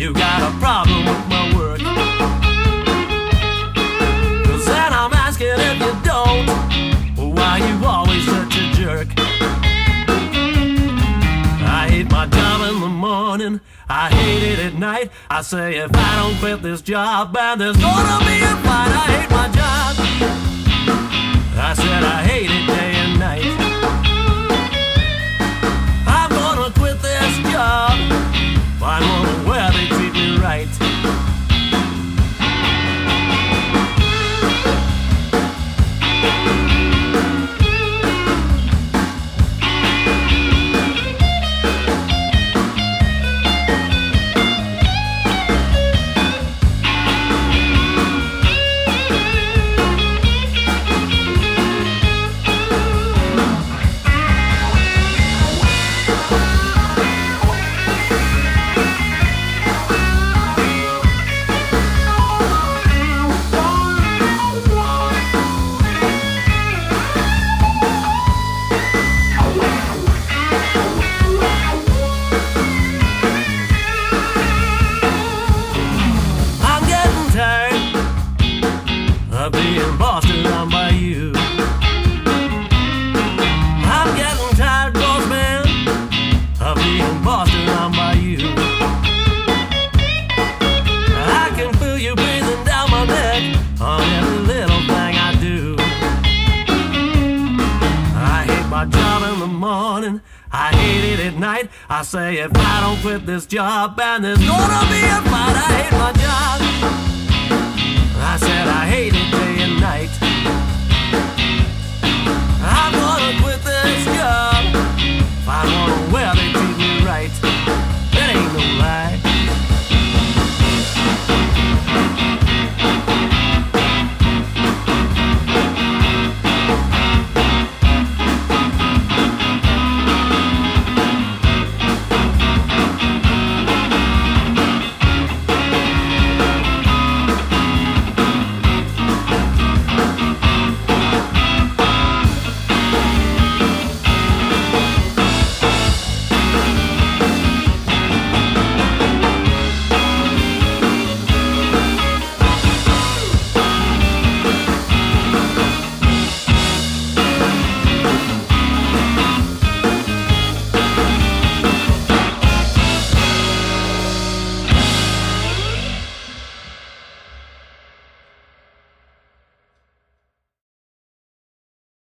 you got a problem with my work. 'Cause then I'm asking if you don't, why you always such a jerk. I hate my job in the morning, I hate it at night. I say if I don't quit this job, man, there's gonna be a fight. I hate my job, I said I hate it day and night. I'm gonna quit this job, find one where they treat me right. Of being bossed around by you. I'm getting tired, boss man, of being bossed around by you. I can feel you breathing down my neck on every little thing I do. I hate my job in the morning, I hate it at night. I say if I don't quit this job, man, there's gonna be a fight. I hate my job, I said I hate it day and night.